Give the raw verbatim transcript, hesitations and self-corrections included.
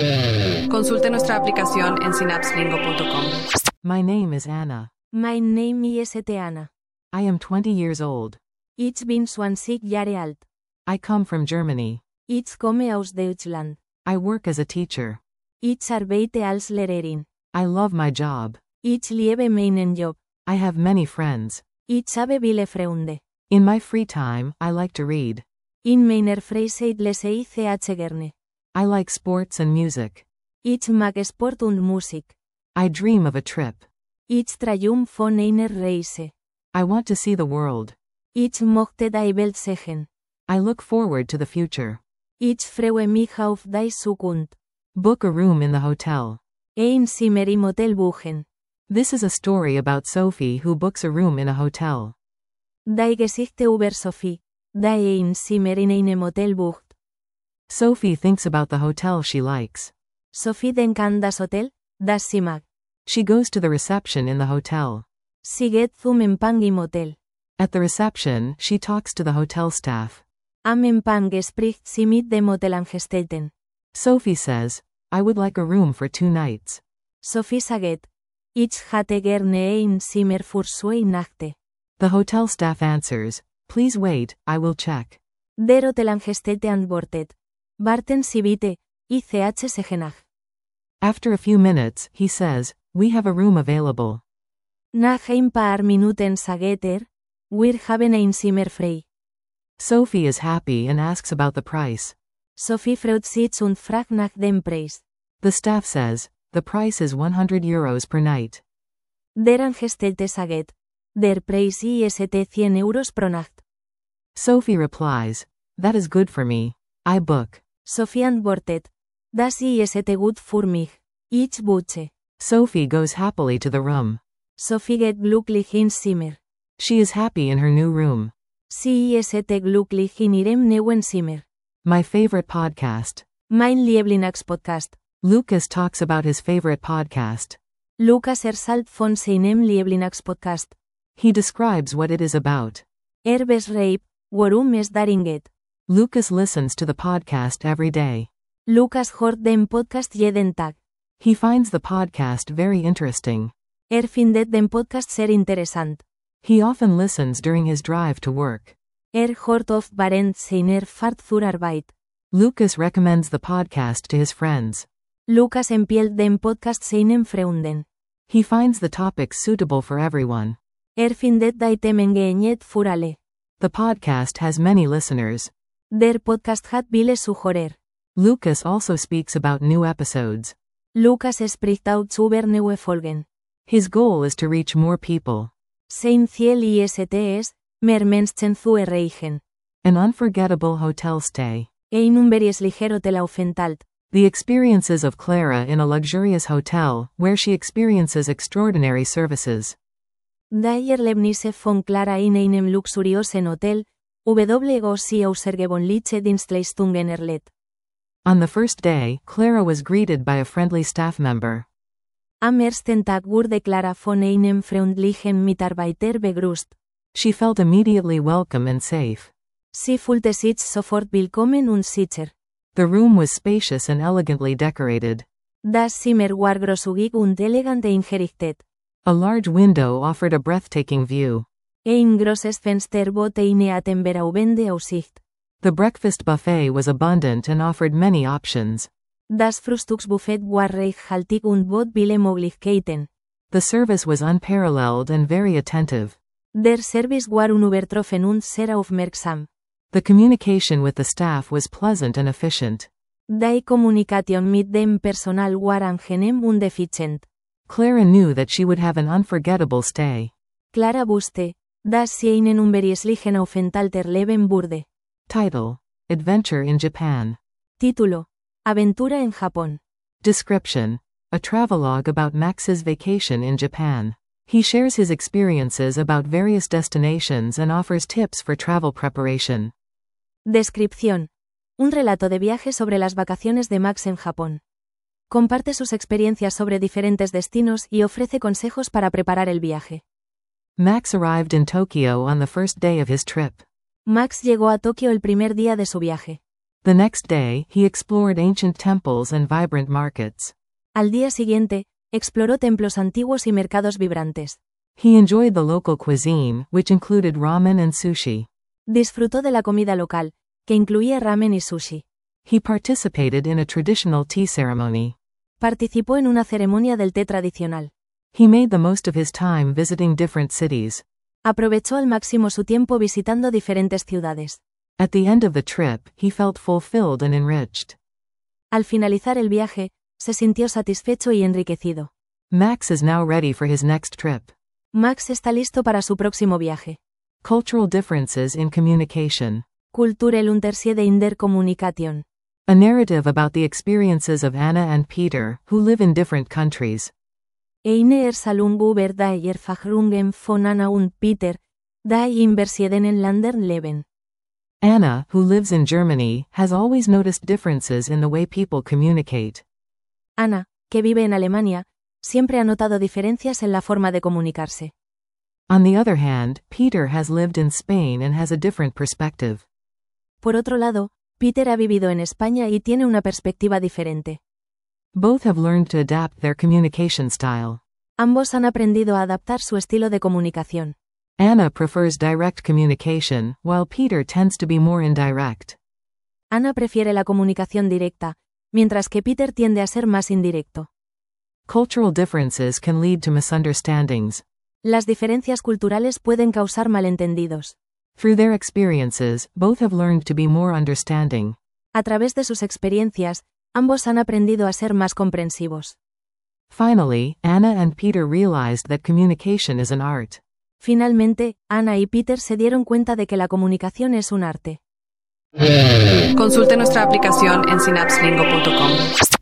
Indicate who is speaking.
Speaker 1: Consulte nuestra aplicación en synapse lingo punto com.
Speaker 2: My name is Anna.
Speaker 3: My name is Anna.
Speaker 2: I am twenty years old.
Speaker 3: Ich bin zwanzig Jahre alt.
Speaker 2: I come from Germany.
Speaker 3: Ich komme aus Deutschland.
Speaker 2: I work as a teacher.
Speaker 3: Ich arbeite als Lehrerin.
Speaker 2: I love my job.
Speaker 3: Ich liebe meinen Job.
Speaker 2: I have many friends.
Speaker 3: Ich habe viele Freunde.
Speaker 2: In my free time, I like to read.
Speaker 3: In meiner Freizeit lese ich gerne.
Speaker 2: I like sports and music.
Speaker 3: Ich mag Sport und Musik.
Speaker 2: I dream of a trip.
Speaker 3: Ich träume von einer Reise.
Speaker 2: I want to see the world.
Speaker 3: Ich möchte die Welt sehen.
Speaker 2: I look forward to the future.
Speaker 3: Ich freue mich auf die Zukunft.
Speaker 2: Book a room in the hotel.
Speaker 3: Ein Zimmer im Hotel buchen.
Speaker 2: This is a story about Sophie who books a room in a hotel.
Speaker 3: Die Geschichte über Sophie, die ein Zimmer in einem Hotel bucht.
Speaker 2: Sophie thinks about the hotel she likes.
Speaker 3: Sophie denkt an das Hotel, das sie mag.
Speaker 2: She goes to the reception in the hotel.
Speaker 3: Sie geht zum Empfang im Hotel.
Speaker 2: At the reception, she talks to the hotel staff.
Speaker 3: Am Empfang spricht sie mit dem Hotelangestellten.
Speaker 2: Sophie says, I would like a room for two nights.
Speaker 3: Sophie sagt, ich hätte gerne ein Zimmer für zwei Nächte.
Speaker 2: The hotel staff answers, please wait, I will check.
Speaker 3: Der Hotelangestellte antwortet, warten Sie bitte, ich sehe nach.
Speaker 2: After a few minutes, he says, we have a room available.
Speaker 3: Nach ein paar Minuten sagt er, wir haben ein Zimmer frei.
Speaker 2: Sophie is happy and asks about the price.
Speaker 3: Sophie freut sich und fragt nach dem Preis.
Speaker 2: The staff says, the price is one hundred euros per night.
Speaker 3: Der Angestellte sagt, der Preis ist cien euros pro Nacht.
Speaker 2: Sophie replies, that is good for me. I book.
Speaker 3: Sophie antwortet, das ist gut für mich. Ich buche.
Speaker 2: Sophie goes happily to the room.
Speaker 3: Sophie geht glücklich ins Zimmer.
Speaker 2: She is happy in her new room.
Speaker 3: Sie ist glücklich in ihrem neuen Zimmer.
Speaker 2: My favorite podcast.
Speaker 3: Mein Lieblingspodcast.
Speaker 2: Lucas talks about his favorite podcast.
Speaker 3: Lucas erzählt von seinem Lieblingspodcast.
Speaker 2: He describes what it is about.
Speaker 3: Er beschreibt, worum es darin geht.
Speaker 2: Lucas listens to the podcast every day.
Speaker 3: Lucas hört den Podcast jeden Tag.
Speaker 2: He finds the podcast very interesting.
Speaker 3: Er findet den Podcast sehr interessant.
Speaker 2: He often listens during his drive to work.
Speaker 3: Er hört oft während seiner Fahrt zur Arbeit.
Speaker 2: Lucas recommends the podcast to his friends.
Speaker 3: Lucas empfiehlt den Podcast seinen Freunden.
Speaker 2: He finds the topics suitable for everyone.
Speaker 3: Er findet die Themen geeignet für alle.
Speaker 2: The podcast has many listeners.
Speaker 3: Der Podcast hat viele Zuhörer.
Speaker 2: Lucas also speaks about new episodes.
Speaker 3: Lucas spricht auch über neue Folgen.
Speaker 2: His goal is to reach more people.
Speaker 3: Sein Ziel ist es, mehr Menschen zu erreichen.
Speaker 2: An unforgettable hotel stay.
Speaker 3: Ein unvergesslicher Hotelaufenthalt.
Speaker 2: The experiences of Clara in a luxurious hotel, where she experiences extraordinary services.
Speaker 3: Die Erlebnisse von Clara in einem luxuriosen Hotel, wo sie außergewöhnliche Dienstleistungen erlebt.
Speaker 2: On the first day, Clara was greeted by a friendly staff member.
Speaker 3: Am ersten Tag wurde Clara von einem freundlichen Mitarbeiter begrüßt.
Speaker 2: She felt immediately welcome and safe.
Speaker 3: Sie fühlte sich sofort willkommen und sicher.
Speaker 2: The room was spacious and elegantly decorated.
Speaker 3: Das Zimmer war großzügig und elegant eingerichtet.
Speaker 2: A large window offered a breathtaking view.
Speaker 3: Ein großes Fenster bot eine atemberaubende Aussicht.
Speaker 2: The breakfast buffet was abundant and offered many options.
Speaker 3: Das Frühstücksbuffet war reichhaltig und bot viele Möglichkeiten.
Speaker 2: The service was unparalleled and very attentive.
Speaker 3: Der Service war unübertroffen und sehr aufmerksam.
Speaker 2: The communication with the staff was pleasant and efficient.
Speaker 3: Die Kommunikation mit dem Personal war angenehm und effizient.
Speaker 2: Clara knew that she would have an unforgettable stay.
Speaker 3: Clara wusste, dass sie einen unvergesslichen Aufenthalt erleben würde.
Speaker 2: Title: Adventure in Japan.
Speaker 3: Título: Aventura en Japón.
Speaker 2: Description: A travelogue about Max's vacation in Japan. He shares his experiences about various destinations and offers tips for travel preparation.
Speaker 3: Descripción: Un relato de viaje sobre las vacaciones de Max en Japón. Comparte sus experiencias sobre diferentes destinos y ofrece consejos para preparar el viaje.
Speaker 2: Max arrived in Tokyo on the first day of his trip.
Speaker 3: Max llegó a Tokio el primer día de su viaje.
Speaker 2: The next day, he explored ancient temples and vibrant markets.
Speaker 3: Al día siguiente, exploró templos antiguos y mercados vibrantes.
Speaker 2: He enjoyed the local cuisine, which included ramen and sushi.
Speaker 3: Disfrutó de la comida local, que incluía ramen y sushi.
Speaker 2: He participated in a traditional tea ceremony.
Speaker 3: Participó en una ceremonia del té tradicional.
Speaker 2: He made the most of his time visiting different cities.
Speaker 3: Aprovechó al máximo su tiempo visitando diferentes ciudades.
Speaker 2: At the end of the trip, he felt fulfilled and enriched.
Speaker 3: Al finalizar el viaje, se sintió satisfecho y enriquecido.
Speaker 2: Max is now ready for his next trip.
Speaker 3: Max está listo para su próximo viaje.
Speaker 2: Cultural differences in communication.
Speaker 3: Kulturell Unterschiede in der Kommunikation.
Speaker 2: A narrative about the experiences of Anna and Peter, who live in different countries.
Speaker 3: Eine Erzählung über die Erfahrungen von Anna und Peter, die in verschiedenen Ländern leben.
Speaker 2: Anna, who lives in Germany, has always noticed differences in the way people communicate.
Speaker 3: Ana, que vive en Alemania, siempre ha notado diferencias en la forma de comunicarse.
Speaker 2: On the other hand, Peter has lived in Spain and has a different perspective.
Speaker 3: Por otro lado, Peter ha vivido en España y tiene una perspectiva diferente.
Speaker 2: Both have learned to adapt their communication style.
Speaker 3: Ambos han aprendido a adaptar su estilo de comunicación.
Speaker 2: Anna prefers direct communication, while Peter tends to be more indirect.
Speaker 3: Ana prefiere la comunicación directa, mientras que Peter tiende a ser más indirecto.
Speaker 2: Cultural differences can lead to misunderstandings.
Speaker 3: Las diferencias culturales pueden causar malentendidos.
Speaker 2: Through their experiences, both have learned to be more understanding.
Speaker 3: A través de sus experiencias, ambos han aprendido a ser más comprensivos.
Speaker 2: Finally, Anna and Peter realized that communication is an art.
Speaker 3: Finalmente, Ana y Peter se dieron cuenta de que la comunicación es un arte.
Speaker 1: Consulte nuestra aplicación en synapse lingo punto com.